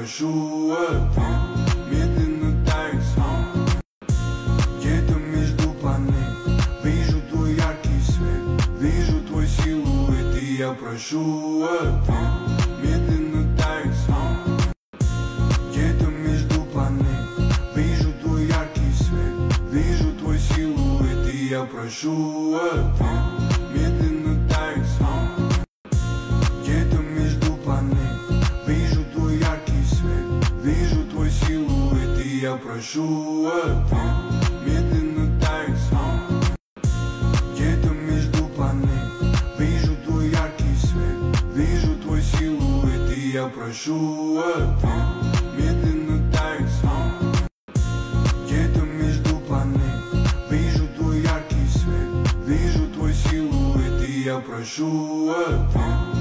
прошу, ты медленно тает сон. Где-то между планет вижу твой яркий свет, вижу твой силуэт, и я прошу, ты медленно тает сон. Где-то между планет вижу твой яркий свет, вижу твой силуэт, и я прошу, ты медленно тает сон. Где-то между планет вижу твой яркий свет, вижу твой силуэт, и я прошу, ты медленно тает сон. Где-то между планет вижу твой яркий свет, вижу твой силуэт, и я прошу, ты медленно тает сон. Где-то между планет вижу твой яркий свет, вижу твой силуэт, и я прошу, ты